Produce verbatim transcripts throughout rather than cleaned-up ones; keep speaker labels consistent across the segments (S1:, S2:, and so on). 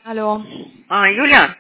S1: Алло.
S2: А, Юля?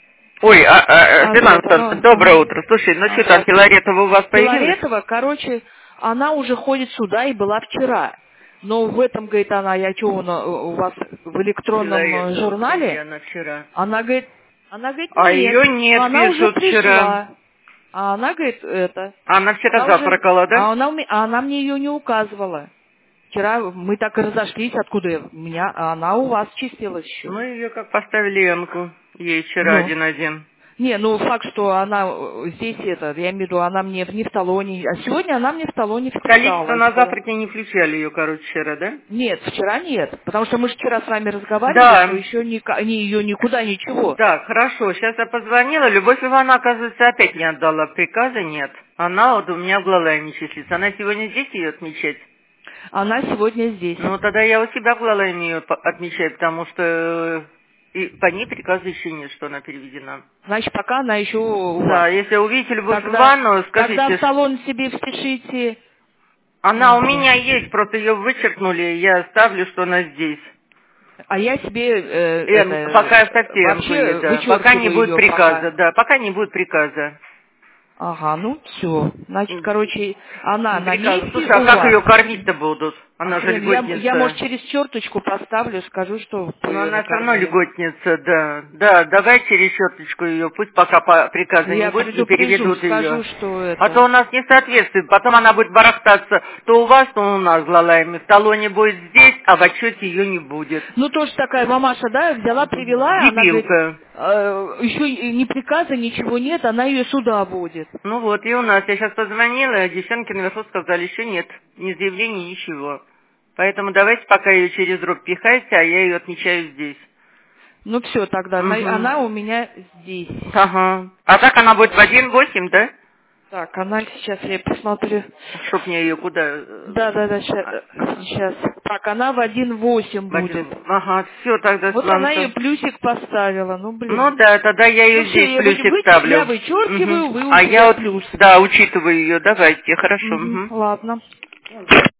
S2: Ой, а, а,
S1: А,
S2: Светлана,
S1: Света, ну,
S2: доброе утро. Слушай, ну
S1: а,
S2: что там,
S1: сейчас.
S2: Филаретова у вас появилась?
S1: Филаретова, короче, она уже ходит сюда и была вчера. Но в этом, говорит она, я что, у на- у вас в электронном э,
S2: Филаретова, где
S1: журнале?
S2: она вчера?
S1: Она говорит, она говорит,
S2: А
S1: нет,
S2: ее
S1: но
S2: нет,
S1: она уже
S2: пишут вчера.
S1: пришла. А она говорит, это,
S2: Она вчера
S1: она уже,
S2: завтракала,
S1: а
S2: да?
S1: она, уме- а она мне ее не указывала. Вчера мы так и разошлись, откуда я- у меня, а она у вас чистилась еще.
S2: Мы ее как поставили Эмку. Ей вчера
S1: Ну.
S2: один-один.
S1: Не, ну факт, что она э, здесь это, я имею в виду, она мне не в талоне, а сегодня она мне в талоне
S2: Количество
S1: вписалась.
S2: на завтраке не включали ее, короче, вчера, да?
S1: Нет, вчера нет, потому что мы же вчера с вами разговаривали, что
S2: Да.
S1: еще ни, ни ее никуда, ничего.
S2: Так, хорошо. Сейчас я позвонила. Любовь Ивановна, оказывается, опять не отдала приказа, нет. Она вот у меня в Глалайне числится. Она сегодня здесь ее отмечать?
S1: Она сегодня здесь.
S2: Ну, тогда я у себя в Глалайне ее по- отмечаю, потому что э, и по ней приказа еще нет, что она переведена.
S1: Значит, пока она еще у вас.
S2: Да, если увидите Любовь
S1: Тогда,
S2: Ивановну,
S1: тогда в
S2: скажите,
S1: салон себе впишите.
S2: она
S1: Ой,
S2: у
S1: блин.
S2: меня есть, просто ее вычеркнули, я ставлю, что она здесь.
S1: А я себе э, это,
S2: Эм, пока
S1: э,
S2: ставьте Эмку ей,
S1: вообще
S2: да. Пока не
S1: вычеркиваю
S2: будет
S1: ее
S2: приказа,
S1: пока.
S2: да, пока не будет приказа.
S1: Ага, ну все. Значит, короче, она на
S2: Приказа.
S1: месте
S2: Слушай, а
S1: у
S2: как
S1: вас.
S2: ее кормить-то будут?
S1: А
S2: Она же
S1: хрен, я, я, может,
S2: льготница.
S1: через черточку поставлю, скажу, что вы
S2: Но
S1: ее
S2: она все равно
S1: накормили.
S2: льготница, да. Да, давай через черточку ее, пусть пока по приказа не
S1: Я
S2: будет и
S1: предупрежу,
S2: переведут
S1: скажу,
S2: ее.
S1: что
S2: А то
S1: это...
S2: у нас не соответствует, потом она будет барахтаться то у вас, то у нас, Глалайми. В талоне будет здесь, а в отчете ее не будет.
S1: Ну, тоже такая мамаша, да, взяла, привела, она говорит,
S2: Дебилка.
S1: э, еще и ни приказа, ничего нет, она ее сюда будет.
S2: Ну вот, и у нас. Я сейчас позвонила, девчонки наверху сказали, еще нет. Ни заявлений, ничего. Поэтому давайте пока ее через рог пихайте, а я ее отмечаю здесь.
S1: Ну, все, тогда, на-
S2: Угу.
S1: она у меня здесь.
S2: Ага. А так она будет в один восемь, да?
S1: Так, она сейчас, я посмотрю.
S2: Чтоб мне ее куда... э,
S1: Да, да, да, сейчас.
S2: а,
S1: сейчас. Так, она в один восемь
S2: в
S1: будет.
S2: один... Ага, все тогда,
S1: Вот она ее
S2: Светланка.
S1: плюсик поставила, ну, блин.
S2: Ну да, тогда я
S1: Ну
S2: ее
S1: все,
S2: здесь
S1: я, вы,
S2: плюсик
S1: вы- я
S2: ставлю.
S1: вычеркиваю,
S2: Мгм.
S1: вы у
S2: А я
S1: себя
S2: вот,
S1: плюс.
S2: да, учитываю ее, давайте, хорошо.
S1: Мгм,
S2: Мгм.
S1: ладно.